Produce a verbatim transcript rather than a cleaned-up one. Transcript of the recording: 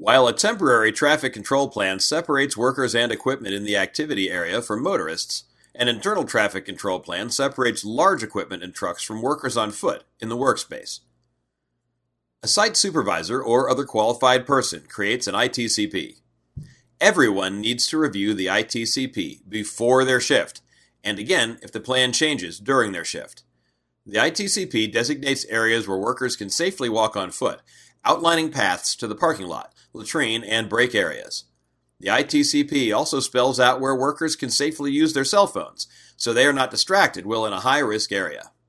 While a temporary traffic control plan separates workers and equipment in the activity area from motorists, an internal traffic control plan separates large equipment and trucks from workers on foot in the workspace. A site supervisor or other qualified person creates an I T C P. Everyone needs to review the I T C P before their shift, and again if the plan changes during their shift. The I T C P designates areas where workers can safely walk on foot, outlining paths to the parking lot, latrine, and break areas. The I T C P also spells out where workers can safely use their cell phones, so they are not distracted while in a high-risk area.